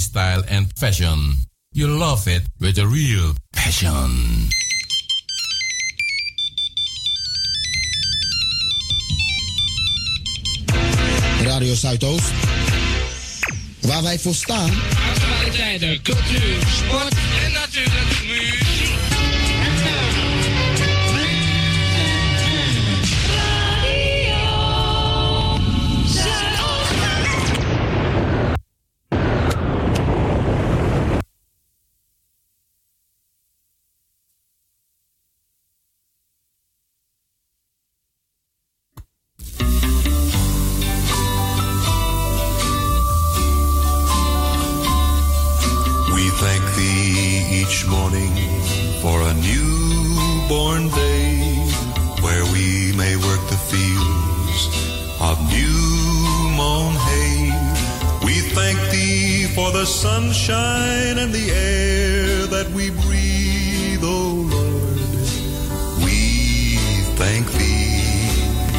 style and fashion. You love it with a real passion. Radio Zuidoost, waar wij voor staan. Actualiteiten, cultuur, sport en natuurlijk muziek. Morning for a newborn day where we may work the fields of new mown hay. We thank thee for the sunshine and the air that we breathe, O Lord. We thank thee.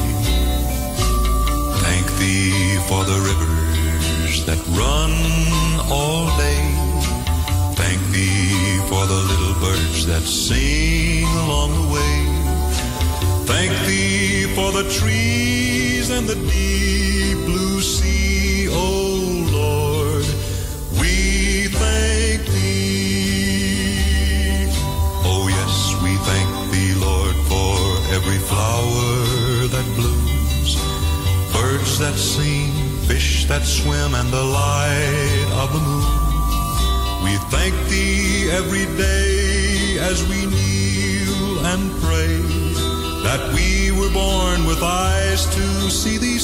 Thank thee for the rivers that run all day. Thank thee for the little birds that sing along the way. Thank thee for the trees and the deep blue sea, O Lord. We thank thee. Oh yes, we thank thee, Lord, for every flower that blooms, birds that sing, fish that swim, and the light of the moon. We thank thee every day as we kneel and pray that we were born with eyes to see these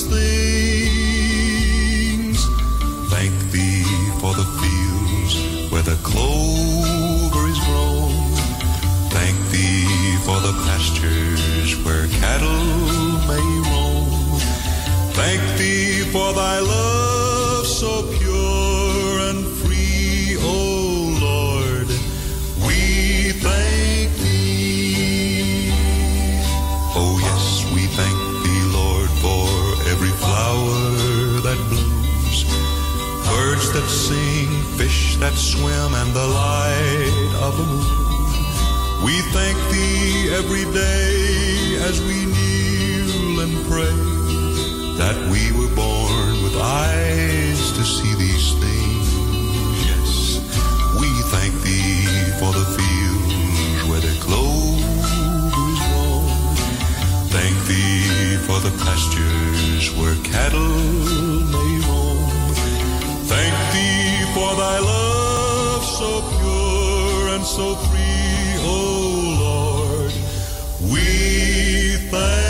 things. Thank thee for the fields where the clover is grown. Thank thee for the pastures where cattle may roam. Thank thee for thy love so pure and free, O Lord, we thank thee. Oh yes, we thank thee, Lord, for every flower that blooms, birds that sing, fish that swim, and the light of the moon. We thank thee every day as we kneel and pray that we were born with eyes to see these things. Yes, we thank thee for the fields where the clover is grown. Thank thee for the pastures where cattle may roam. Thank thee for thy love so pure and so free, O Lord. We thank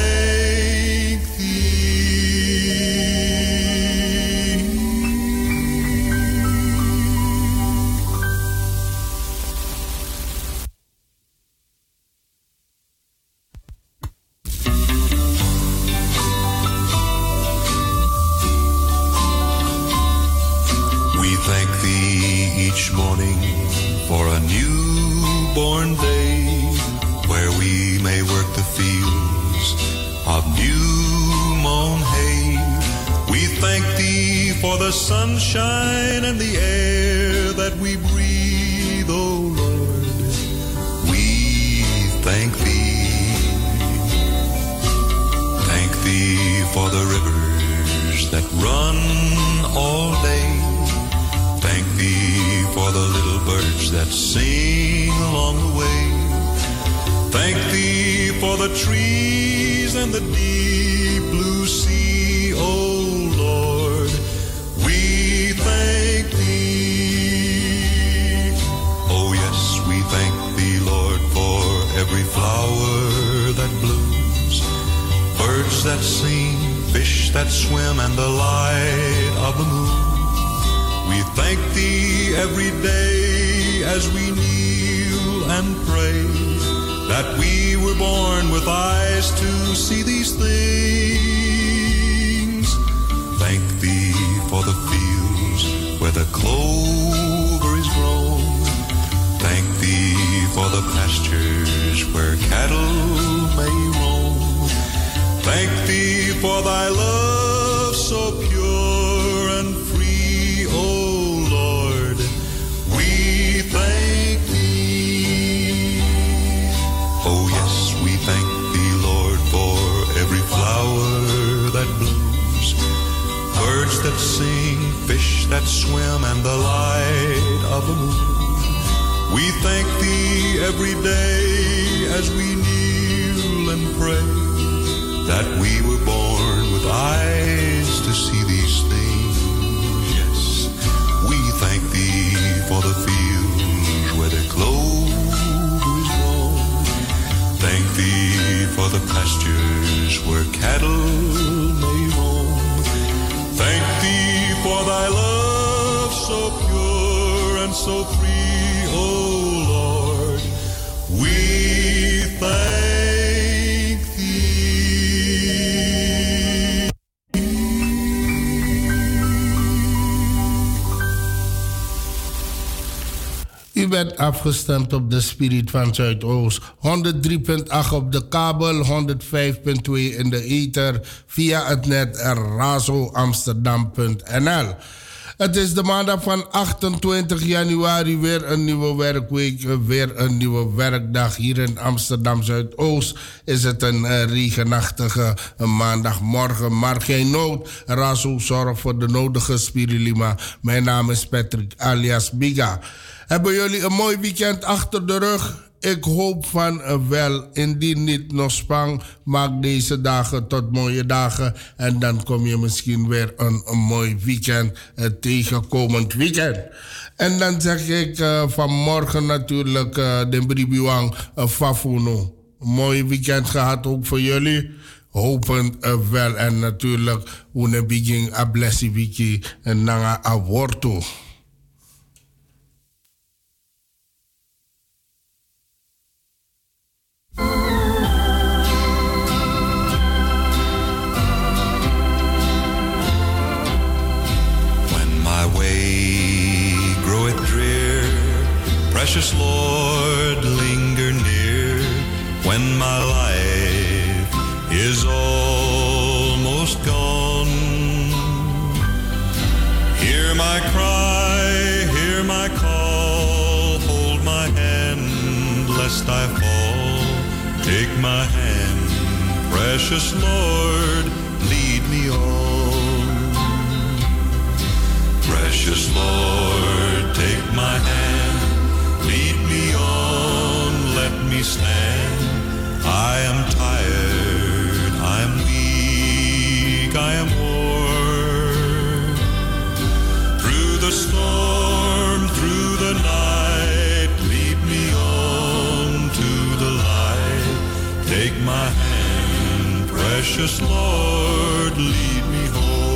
morning for a newborn day where we may work the fields of new mown hay. We thank thee for the sunshine and the air that we breathe, O Lord. We thank thee. Thank thee for the rivers that run all day. Thank thee for the little birds that sing along the way. Thank thee for the trees and the deep blue sea, O Lord. We thank thee. Oh yes, we thank thee, Lord, for every flower that blooms, birds that sing, fish that swim, and the light of the moon. We thank thee every day as we kneel and pray that we were born with eyes to see these things. Thank thee for the fields where the clover is grown. Thank thee for the pastures where cattle may roam. Thank thee for thy love so pure and free, O Lord. Oh yes, we thank thee, Lord, for every flower that blooms, birds that sing, fish that swim, and the light of the moon. We thank thee every day as we kneel and pray, that we were born with eyes to see these things. Yes, we thank thee for the fields where the clover is grown. Thank thee for the pastures where cattle may roam. Thank thee for thy love so pure and so free, O Lord. We thank thee. U bent afgestemd op de Spirit van Zuidoost. 103.8 op de kabel, 105.2 in de ether, via het net razoamsterdam.nl. Het is de maandag van 28 januari, weer een nieuwe werkweek, weer een nieuwe werkdag. Hier in Amsterdam Zuidoost is het een regenachtige maandagmorgen. Maar geen nood, Razo zorgt voor de nodige spirulima. Mijn naam is Patrick alias Biga. Hebben jullie een mooi weekend achter de rug? Ik hoop van wel. Indien niet nog spang, maak deze dagen tot mooie dagen. En dan kom je misschien weer een mooi weekend tegen komend weekend. En dan zeg ik vanmorgen natuurlijk de Bribiwang Fafuno. Mooi weekend gehad ook voor jullie. Hopend wel. En natuurlijk, une begin a blessie wiki en nanga a worto. Precious Lord, linger near when my life is almost gone. Hear my cry, hear my call, hold my hand lest I fall. Take my hand, precious Lord, lead me on. Precious Lord, take my hand, lead me on, let me stand. I am tired, I am weak, I am worn. Through the storm, through the night, lead me on to the light. Take my hand, precious Lord, lead me home.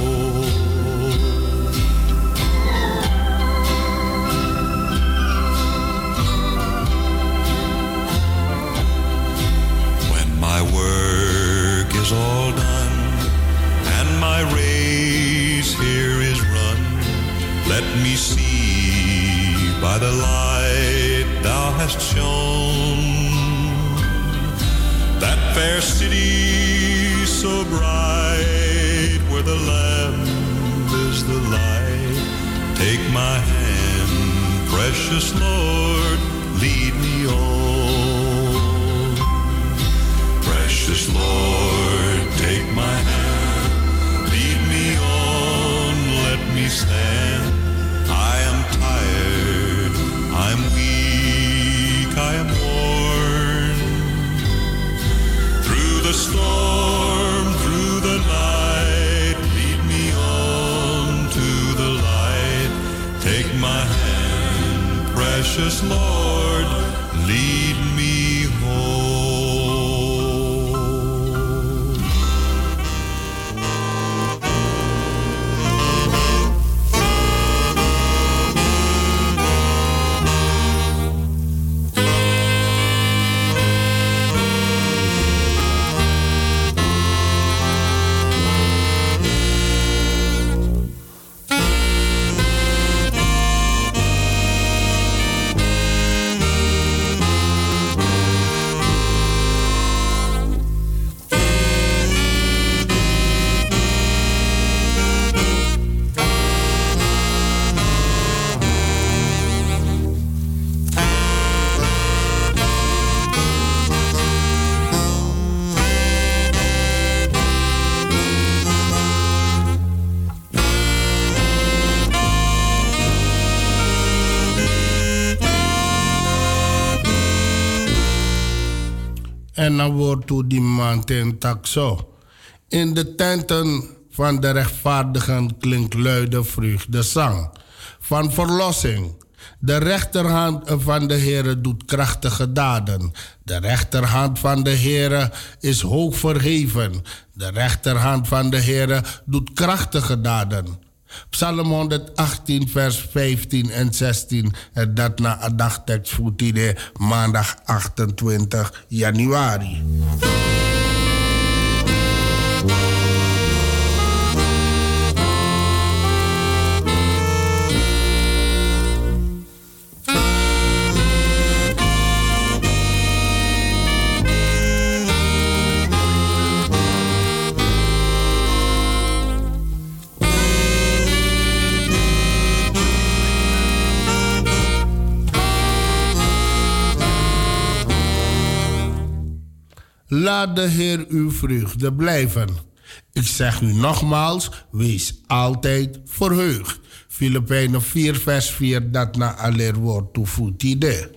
My work is all done, and my race here is run. Let me see by the light thou hast shone, that fair city so bright, where the Lamb is the light. Take my hand, precious Lord, lead me on. Precious Lord, take my hand, lead me on, let me stand. I am tired, I'm weak, I am worn. Through the storm, through the night, lead me on to the light. Take my hand, precious Lord, lead me home. En dan wordt toe die man ten taxo. In de tenten van de rechtvaardigen klinkt luide vreugdezang. Van verlossing. De rechterhand van de Heere doet krachtige daden. De rechterhand van de Heere is hoog verheven. De rechterhand van de Heere doet krachtige daden. Psalm 118, vers 15 en 16. En dat na een dagtekst voor die maandag 28 januari. Laat de Heer uw vreugde blijven. Ik zeg u nogmaals, wees altijd verheugd. Filipijnen 4 vers 4, dat na aller woord toevoegt idee.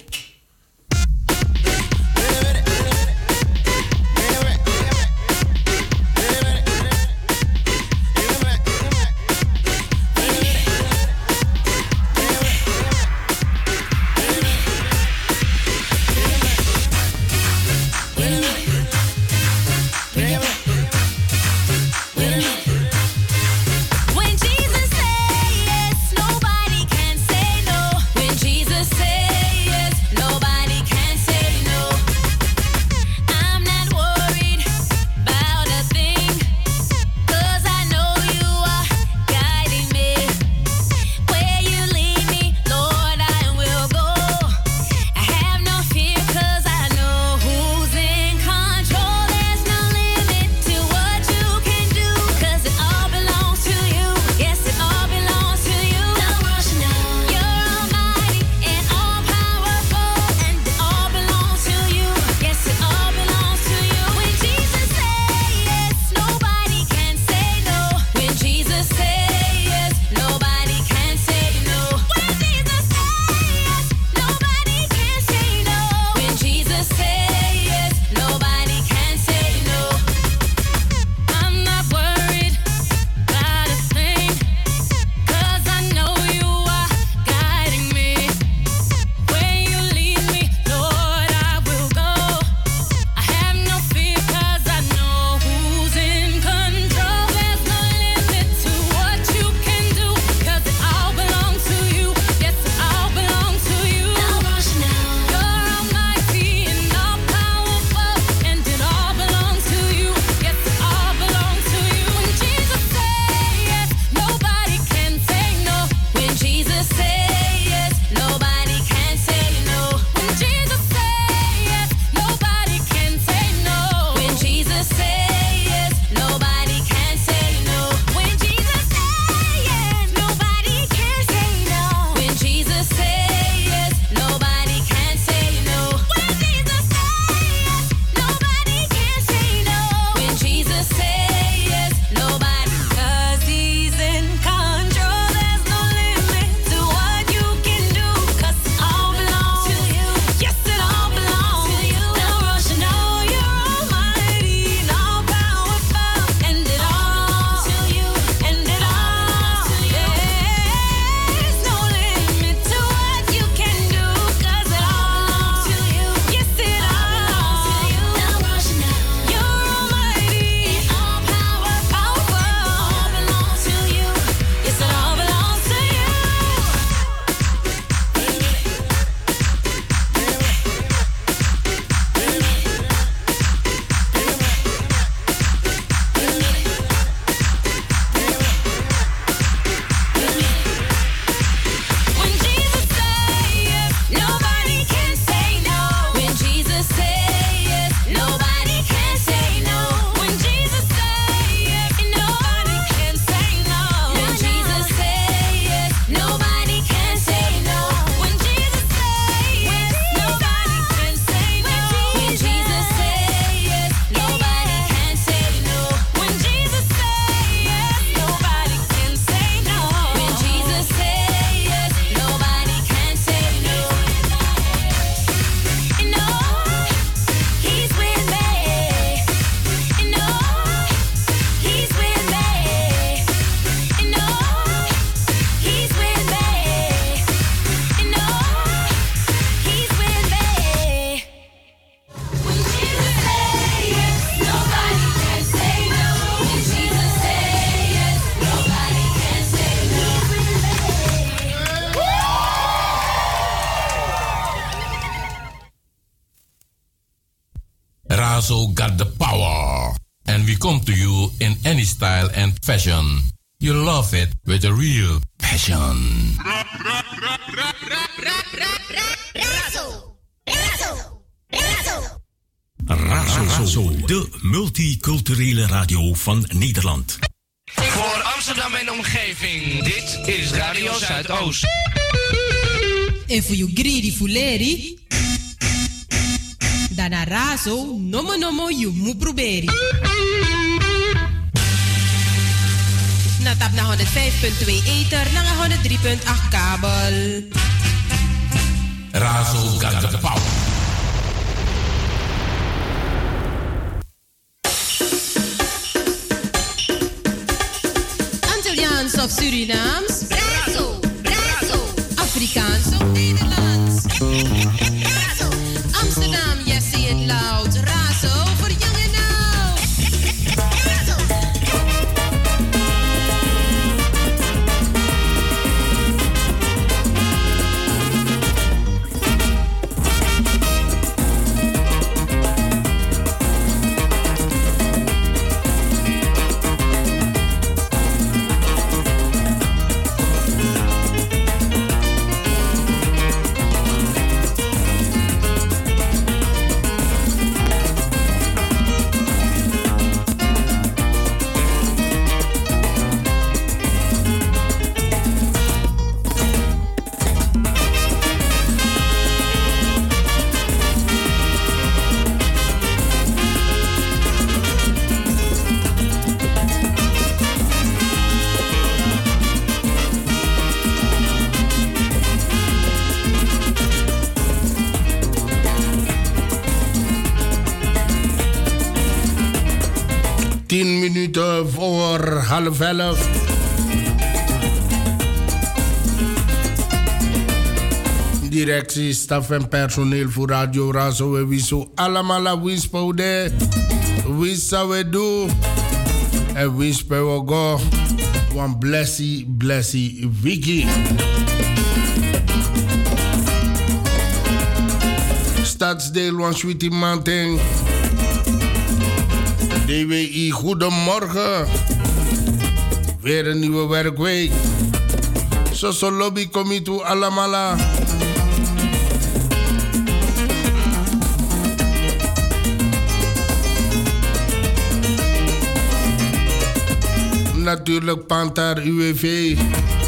He's with me. Razo got the power. And we come to you in any style and fashion. You love it with a real passion. Razo, de multiculturele radio van Nederland. Voor Amsterdam en omgeving, dit is Radio Zuidoost. En voor you greedy fuleri, dan a Razo, nomo you moet proberen. Na tap na 105.2 ether, na 103.8 kabel. Razo got the power. Antilliaans of Surinaams? Razo, Afrikaans of Nederlands? Razo. Amsterdam, yes, say it loud. Razo voor jong en oud. Razo. Voor 10:30. Directie, staf en personeel voor Radio Razo. We wissen allemaal wispode. Wisa we do. En wispe we go. One blessy wiki. Stadsdeel van Sweetie Mountain. DWI, goedemorgen. Weer een nieuwe werkweek. Zo lobby comité allemaal. Natuurlijk Pantar UWV.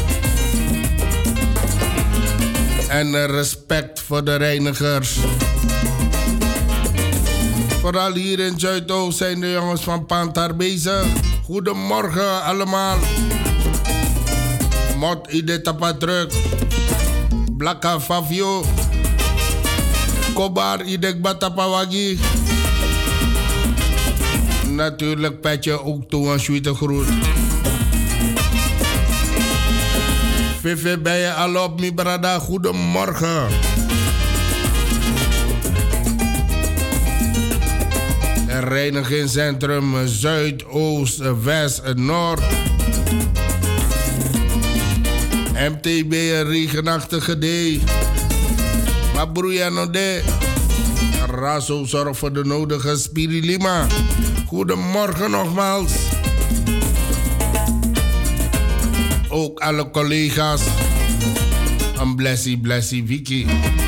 En respect voor de reinigers. Vooral hier in Zuidoost zijn de jongens van Pantar bezig. Goedemorgen allemaal. Mot ide tapatruk. Blaka Favio. Kobar idek batapawagi. Natuurlijk petje ook toe een sweete groet. VV bij je al op mi brada. Goedemorgen. Reinigingscentrum Zuid, Oost, West en Noord. MTB een regenachtige D. Maar broeien de. Razo zorgt voor de nodige spirilima. Goedemorgen nogmaals. Ook alle collega's. Een blessie Vicky.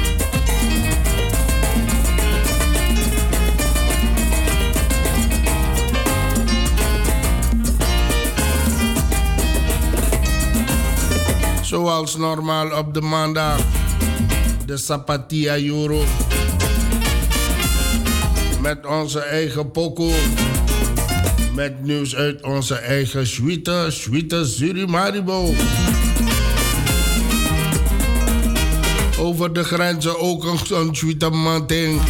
Zoals normaal op de maandag. De Sapatia Euro. Met onze eigen pokoe. Met nieuws uit onze eigen Suite Surimaribo. Over de grenzen ook een Suite Manting.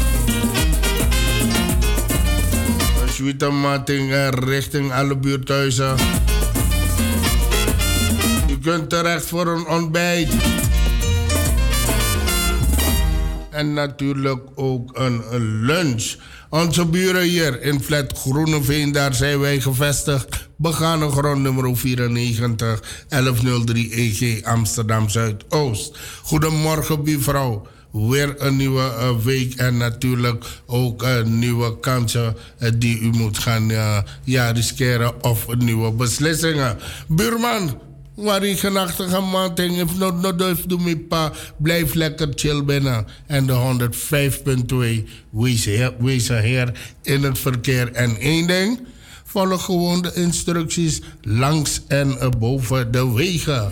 Een Suite Manting richting alle buurthuizen. Je kunt terecht voor een ontbijt. En natuurlijk ook een lunch. Onze buren hier in Flat Groeneveen, daar zijn wij gevestigd. Begane grond nummer 94 1103 EG Amsterdam Zuidoost. Goedemorgen buurvrouw. weer een nieuwe week en natuurlijk ook nieuwe kansen die u moet gaan riskeren of nieuwe beslissingen. Buurman, waar je genachtige man ting, if not doe me pa, blijf lekker chill binnen. En de 105.2, wees heer in het verkeer. En één ding, volg gewoon de instructies langs en boven de wegen.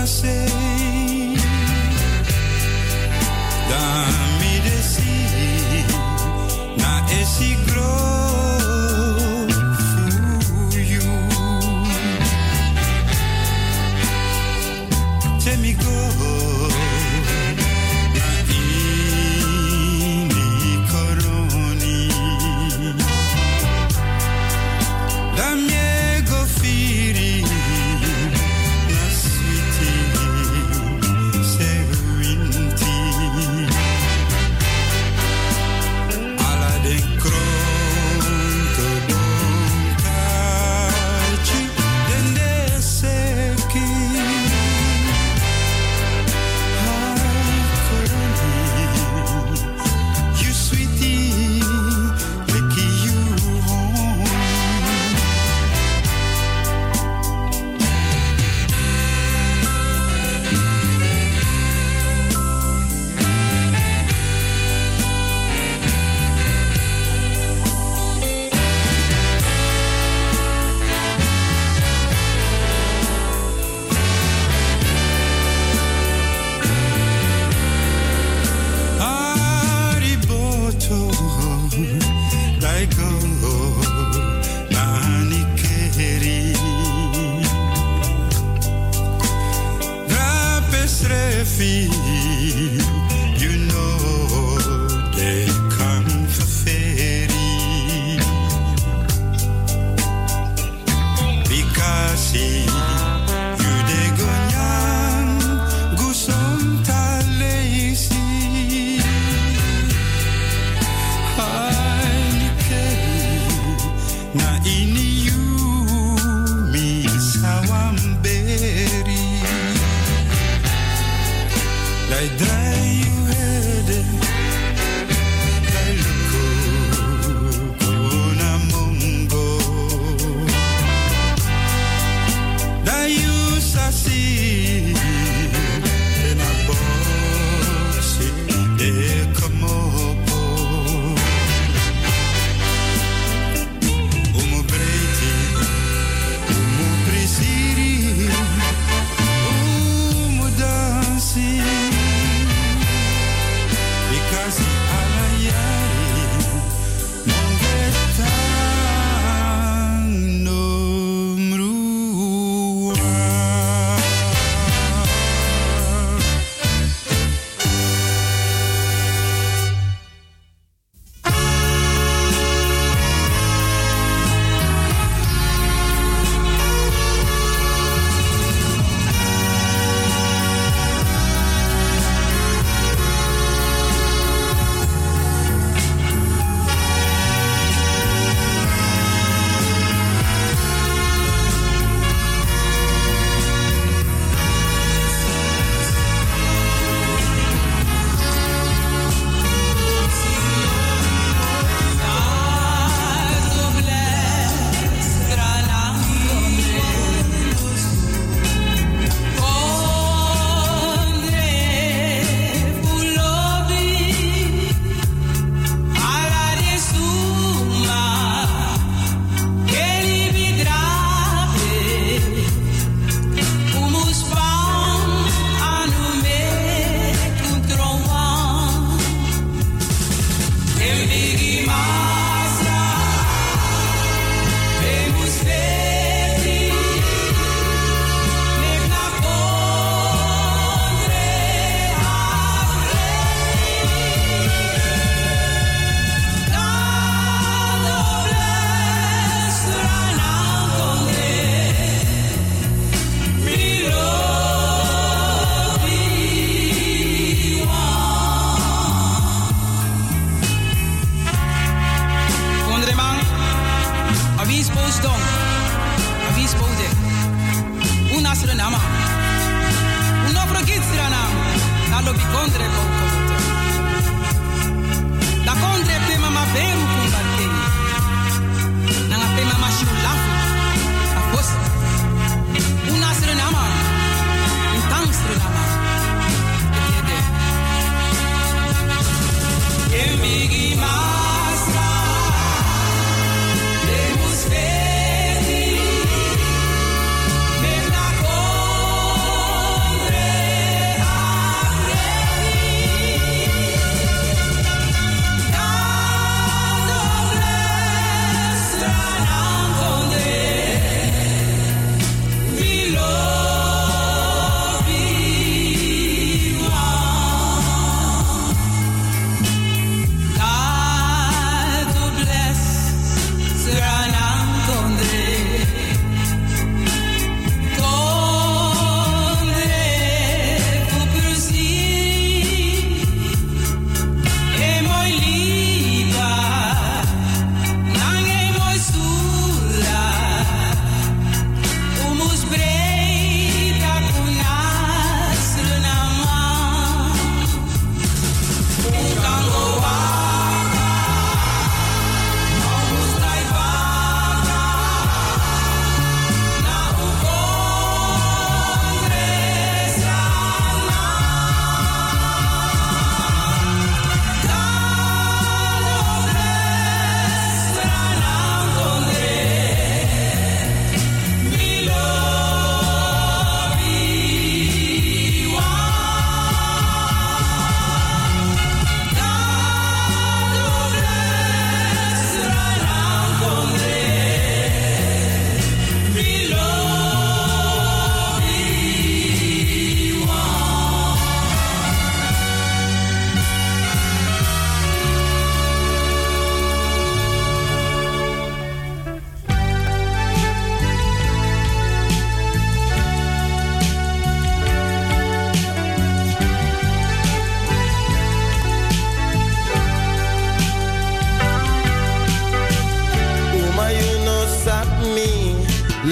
Dami desi Bigi Masa, Demus Feri.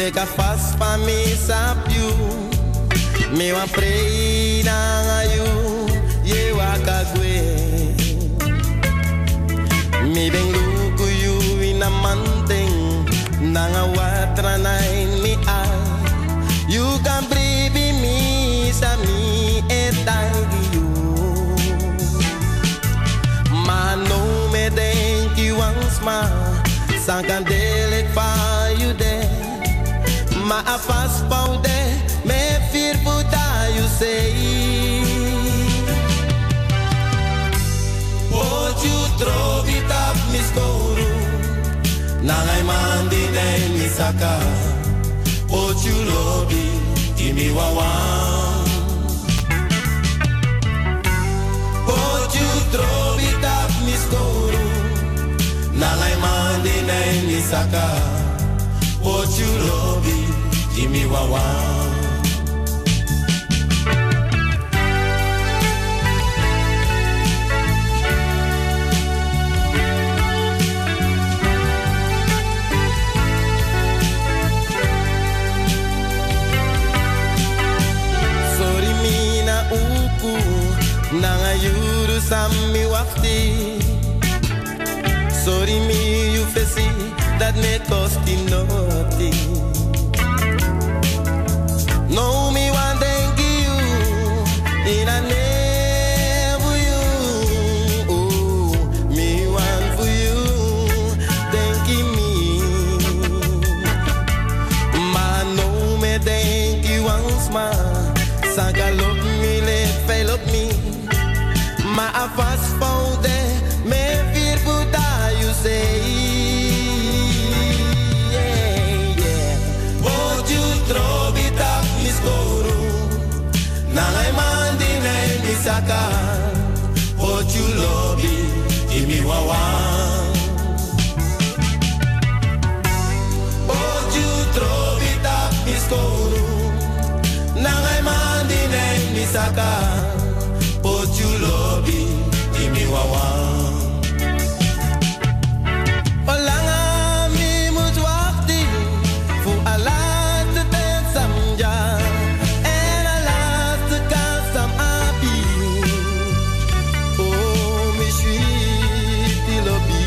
Take a fast for me, sap you. Me wa pray na you. Ye waka gwe. Me ben luku you in a mountain. Nanga watra na in me eye. You can breathe me, sa me etangi you. Ma no me denk you once ma. San kan delik pa you de. Ma a fast paude. Me fear puta you say. What you throw it up, Miss Koru. Nangai mandi nei misaka. What you lobby, kimi wawa. What you throw it up, Miss Koru. Nangai mandi nei misaka. What you lobby, kimi wawa. Nanga yuru sami wafti. Sorry me you fesi that me costi nothing. No me want thank you in a name for you. Oh, me want for you thank you me. Ma no me thank you once ma. Saka love me let fail up me. Ma a fast found me fear puta you say. Yeah, yeah. What you throw it up, Miss Koru. Nangai mandi nei misaka. What you lobby, kimi wawa. What you throw it up, Miss Koru. Nangai mandi nei misaka. What you lobby, kimi wawa. Olanga mi moet wachten voor a laatste tijd samja en a laatste kans sam api. Oh, mi sweetie lobby.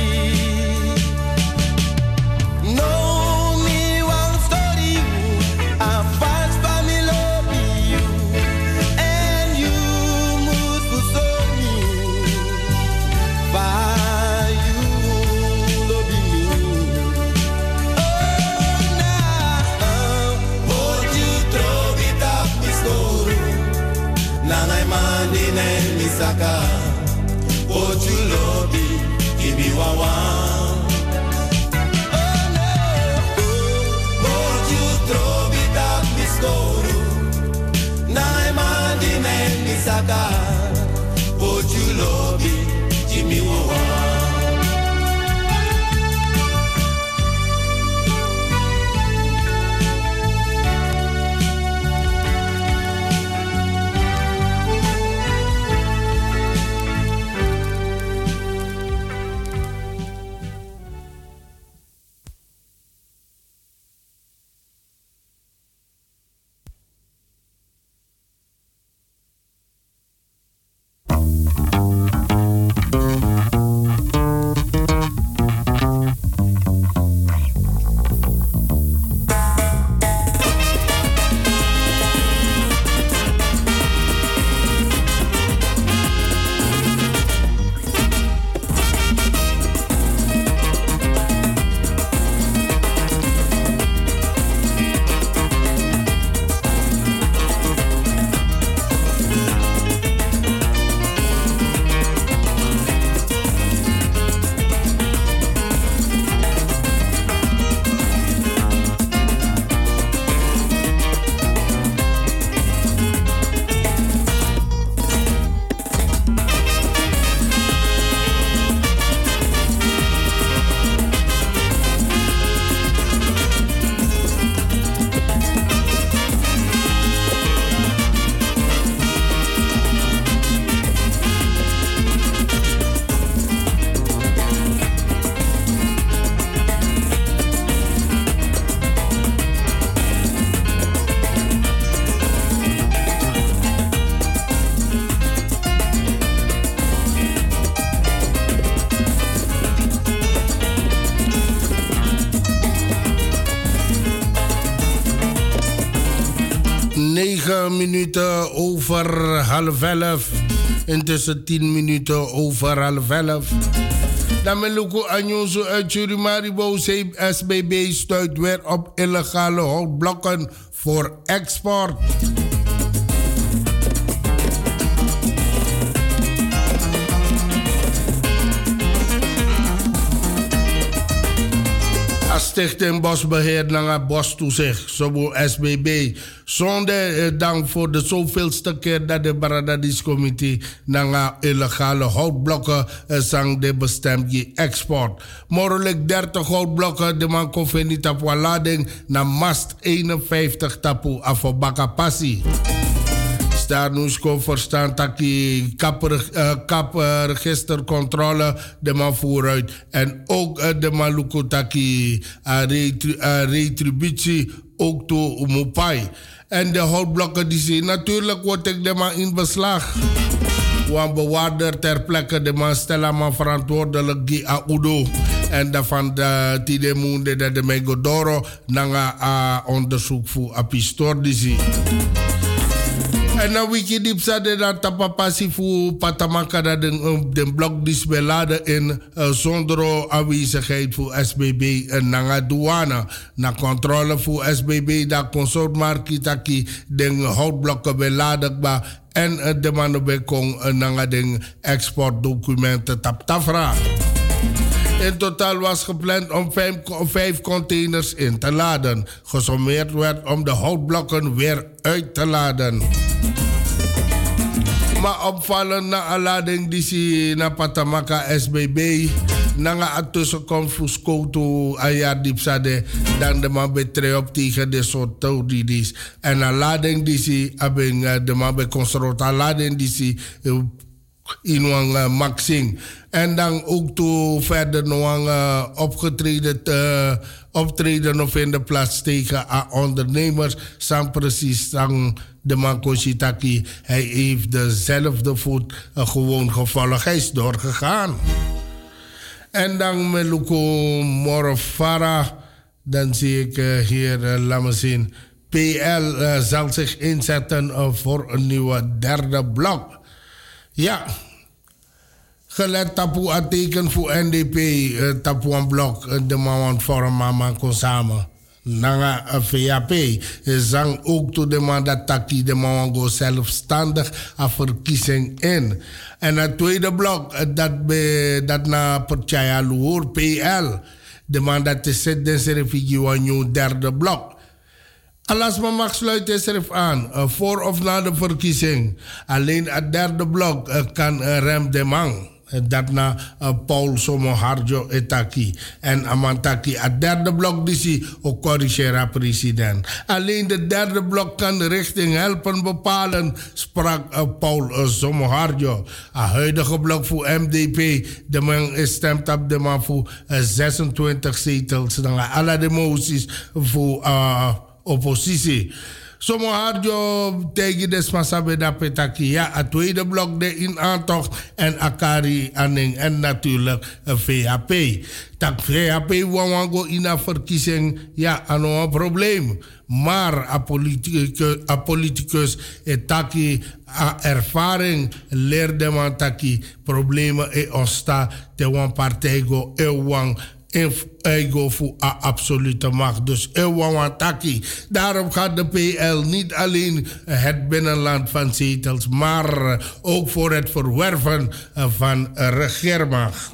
No me one story, a fast family lobby you. Saka, what you lobby, give me wawa. Oh no, what you throw it up, Miss Koru. Nai mandi nei saka, what you lobby, give me wawa. 9 minuten over half 11. Intussen 10 minuten over half 11. Dan meluku Anjozo uit Surimaribo. SBB stuit weer op illegale houtblokken voor export. Stichting Bosbeheer naar Bostoezicht, zo SBB. Zonder dank voor de zoveelste keer dat de Baradadis-comité naar illegale houtblokken zang de bestemd je export. Mogelijk 30 houtblokken de man kon niet op lading naar mast 51 tapu afobaka passie. Daar nu kon verstaan dat die kapregistercontrole de man vooruit. En ook de maluku taki retributie ook toe Mupai. En de houtblokken die zien natuurlijk wordt ik de man in beslag. Want bewaarder ter plekke de man stellen man verantwoordelijk die audo. En daarvan de tide moende dat de Megodoro nanga onderzoek voor apistor die zie. En dan wiki diep zade dat tapapasi voor Patamaka dat de blok disbelade in zonder aanwezigheid voor SBB en nanga douane. Na controle voor SBB dat consortmarkitaki den houtblokken beladekbaar en de mannen bekong nanga den exportdocumenten taptafra. In totaal was gepland om 5 containers in te laden. Gesommeerd werd om de houtblokken weer uit te laden. Maar opvallend na een lading die ze naar Patamaka SBB... na een tussenkomst voor Skoto Ayar Dipsade... dan de man betreft tegen de soort touwdidis. En een lading die ze hebben de man bij construct. Een lading die ze... in een maxing. En dan ook toe verder nog optreden of in de plaats tegen aan ondernemers. Zijn precies dan de man Koshitaki. Hij heeft dezelfde voet gewoon gevolgd. Hij is doorgegaan. En dan Meluko Morofara. Dan zie ik hier, laat me zien. PL zal zich inzetten voor een nieuwe derde blok. Ja, gelet tapu a teken voor NDP, tapu een blok, de man vorm mama kon samen. Nanga VAP, zang ook toe de man dat taki, de man go zelfstandig a verkiezing in. En het tweede blok, dat na Percaya Luhur, PL, de man dat is zet den serifigi een nieuw derde blok. Alles maar mag sluiten zich aan, voor of na de verkiezing. Alleen het derde blok kan rem de man. Dat na Paul Somoharjo etaki. En amantaki, het derde blok die ze ook corrigera president. Alleen de derde blok kan de richting helpen bepalen, sprak Paul Somoharjo. Het huidige blok voor MDP, de man stemt op de man voor 26 zetels. Dan alle de moties voor... oppositie. Somoharjo tegen de Smasabeda Petaki. Ja, het tweede blok de in aantocht en Akari Anning en natuurlijk VHP. Tak VHP wango in een verkiezing, ja, ano een probleem. Maar a politicus etaki a ervaring leerde man taki problemen e onsta te wan partij go e wan ego voor absolute macht. Dus Ewawataki. Daarom gaat de PL niet alleen het binnenland van zetels, maar ook voor het verwerven van regeermacht.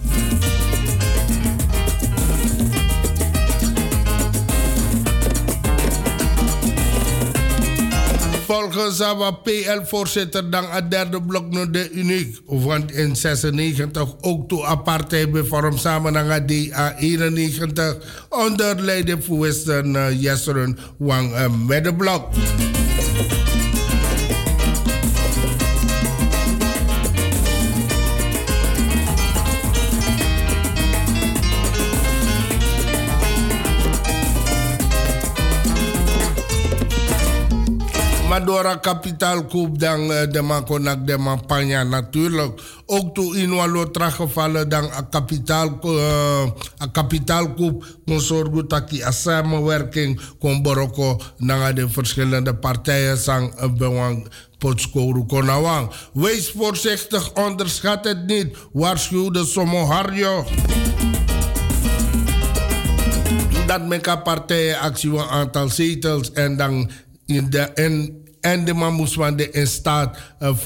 Volgens de PL-voorzitter dan het derde blok nog de uniek. Want in 96 ook toe apartheid bevormd samen met de DA91 onder leiding van Western Yeseren Wang Meddeblok. Maar door een kapitaalkoop dan de man konak de man panja natuurlijk. Ook toen in Wallota gevallen dan een kapitaalkoop kon zorgen dat die samenwerking kon boroko naar de verschillende partijen sang bewang potskoru konawang. Wees voorzichtig, onderschat het niet. Waarschuwde Somoharjo. Dat met een partijen actie een aantal zetels en dan en de man moest van de in staat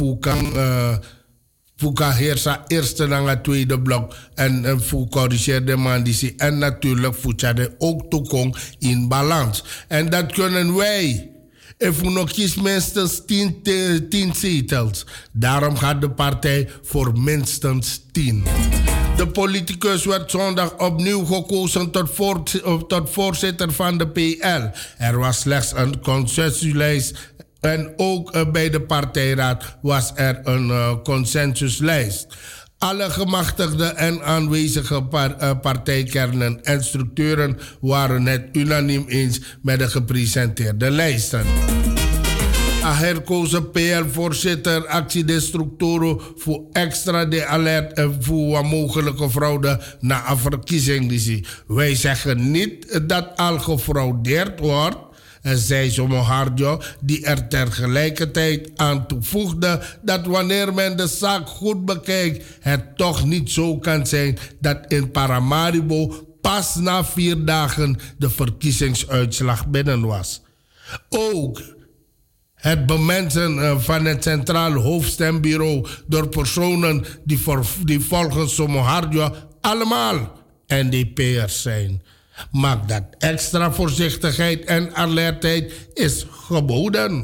Fuka heersa eerste dan het tweede blok en voor corrigeerde man die zie en natuurlijk voetje ook toekomst in balans. En dat kunnen wij. If we nog kies minstens 10 zetels. Daarom gaat de partij voor minstens 10. De politicus werd zondag opnieuw gekozen tot voorzitter van de PL. Er was slechts een consensuslijst. En ook bij de partijraad was er een consensuslijst. Alle gemachtigde en aanwezige partijkernen en structuren waren het unaniem eens met de gepresenteerde lijsten. Een herkozen PL-voorzitter actie de structuren voor extra de alert en voor mogelijke fraude na een verkiezing. Wij zeggen niet dat al gefraudeerd wordt. En zei Somoharjo, die er tegelijkertijd aan toevoegde dat wanneer men de zaak goed bekijkt, het toch niet zo kan zijn dat in Paramaribo pas na 4 dagen de verkiezingsuitslag binnen was. Ook het bemensen van het Centraal Hoofdstembureau door personen die volgens Somoharjo allemaal NDP'ers zijn. Maakt dat extra voorzichtigheid en alertheid is geboden.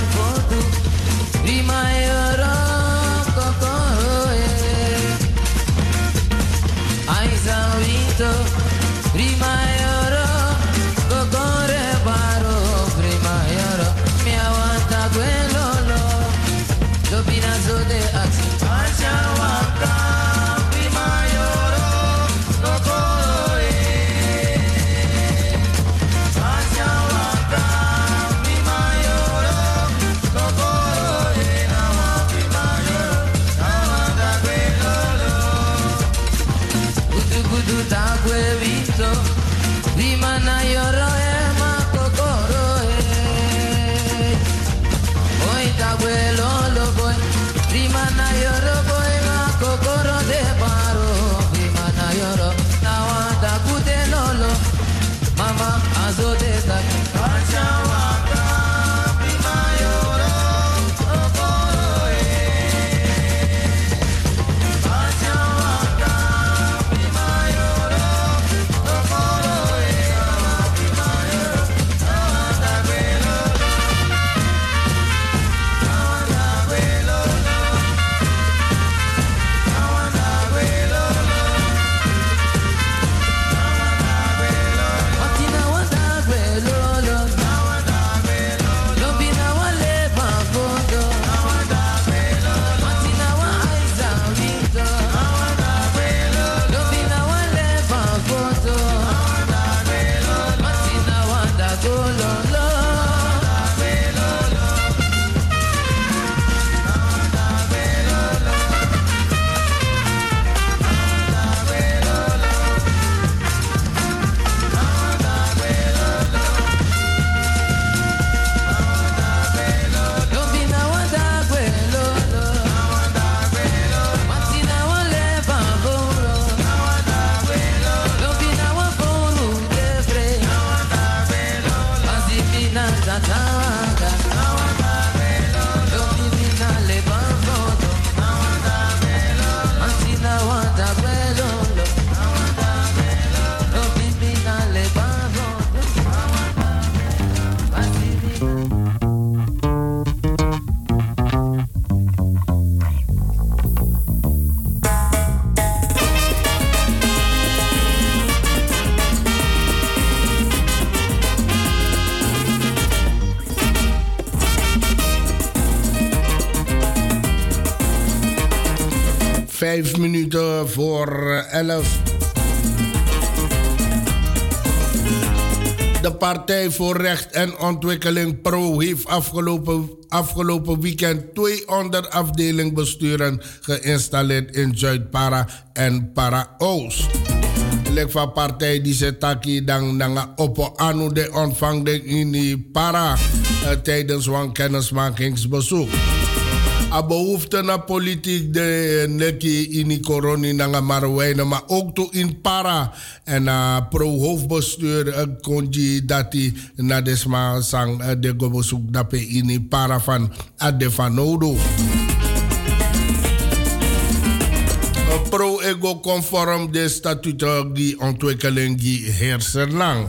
foto. Prima yoro kokoro ai salvito. Prima yoro kokore baro. Prima yoro mi aguanta quello lo. Dopinazo de axi. Acha waka. Prima yoro kokoro acha waka. Prima yoro kokoro nawa. Prima yoro aguanta quello lo. Gudu gudu takwe vito. Prima na yoro ma kokoro oi takwe lo boy. Prima na yoro boy ma kokoro de baro. Prima na yoro nawa takute lolo. Mama azo de tak. Acha waka. Prima yoro kokoro acha waka. Prima yoro kokoro nawa. Prima yoro nawa takwelo nawa takwelo nawa takwelo Matina wanda kwelo nawa takwelo Lobina wale bafoto nawa takwelo Matina wa aiza vito nawa takwelo Lobina wale bafoto nawa takwelo Matina wanda gololo Lobina wanda kwelo Matina wale bafoto nawa takwelo Lobina wa foru defre nawa takwelo Azipina tatawanga nawa takwelo Lobina le bafoto nawa takwelo Matina wanda kwelo nawa takwelo Lobina le bafoto nawa takwelo Vijf minuten voor 11. De Partij voor Recht en Ontwikkeling PRO heeft afgelopen weekend 2 onderafdelingbesturen geïnstalleerd in Zuid-Para en Para-Oost. Lek van partij die ze taki dan nanga oppo anu de ontvangde in Para tijdens een kennismakingsbezoek. A behoefte naar politiek de neki in corona nanga Marwijnen, maar ook toe in Para. En pro-hoofdbestuur konji dati na desma sang de go bezoek dape in Para van Adefanodo. Pro-ego conform de statuten die ontwikkeling die heerserlang.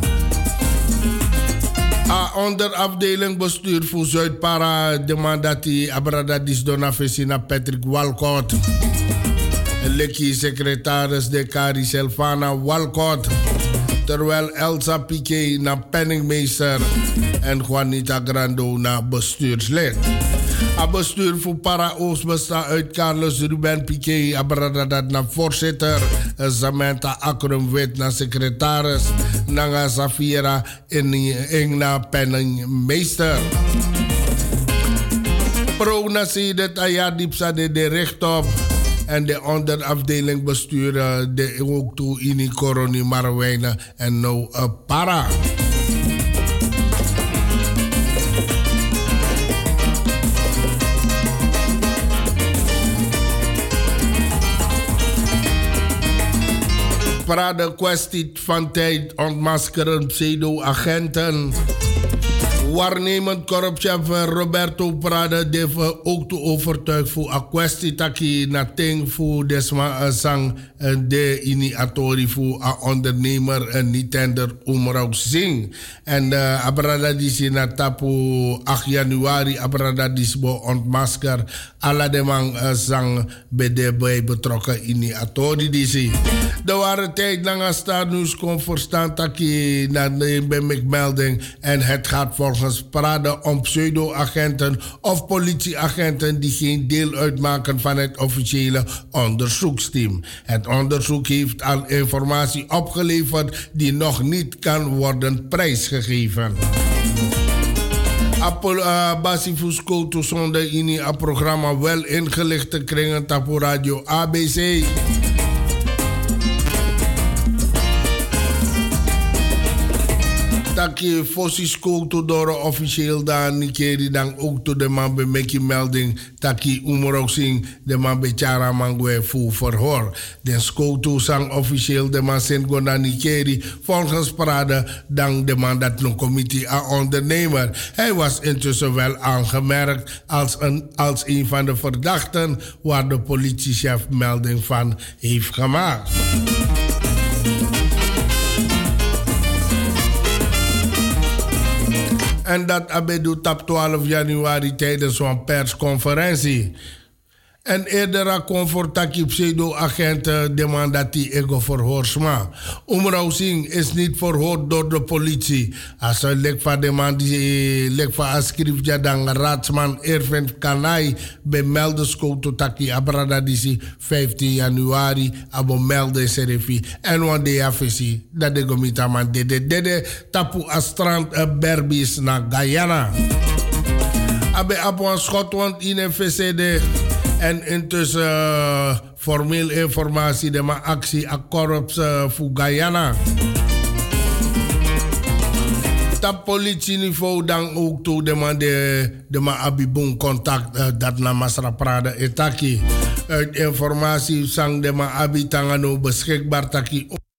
A onderafdeling bestuur voor Zuid-Para de mandati abradadis dona vesina Patrick Walcott. Lekki secretaris de Kari Selvana Walcott. Terwijl Elsa Piquet na penningmeester en Juanita Grando na bestuurslid. Het bestuur voor Para-Oost bestaat uit Carlos Ruben Piquet, Abradadat na voorzitter, Samantha Akrum-Wit na secretaris, Nanga Safira en na penningmeester. Pro na Sidet Ayadipsa de rechtop en de onderafdeling besturen de ook toe in Coroni Marwijnen en no Para. Para de kwestie van tijd ontmaskeren pseudo-agenten. Waarnemend korpschef Roberto Prada heeft ook te overtuigd voor een kwestie taki nating voor desma sang de initiatori voor een ondernemer en niet tender Umrao Singh. En abrada disi na tapu 8 januari abrada disbo ontmasker alla de man sang bij betrokken initiatori disi. Er waren tijd lang als staatnieuws kon verstaan taki na de melding en het gaat volgens Prada om pseudo-agenten of politieagenten die geen deel uitmaken van het officiële onderzoeksteam. Het onderzoek heeft al informatie opgeleverd die nog niet kan worden prijsgegeven. Basifusco toezonde in het programma wel ingelichte kringen tapu radio ABC. Taki Fossi School to Doro officieel dan Nikeri dan ook to de man bij meki melding taki Umrao Singh de man bij Chara Mangwe voor verhoor. Den school to sang officieel de man zijn gona Nikeri volgens Prada dan de man dat een committee aan ondernemer. Hij was intussen wel aangemerkt als een van de verdachten waar de politiechef melding van heeft gemaakt. En dat abedu tap 12 januari tijdens zo'n persconferentie. En eerder confortaki pseudo-agenten demandati ego verhoorsma. Umrao Singh is niet verhoord door de politie. Als een lek van de man die lek van askrifja dan raadsman Irvin Kanai bemelde skoto taki abradadisi 15 januari abo melde serefi en wande afisi dat de gomita man dede tapu astrand berbis na Guyana. Abe apo Schotland in FCD. En intussen formeel informatie de ma actie a korps voor Guyana. Op politieniveau dan ook toe de ma abibon contact dat na Masra Prada etaki. Uit informatie sang de ma abitangano beschikbaar taki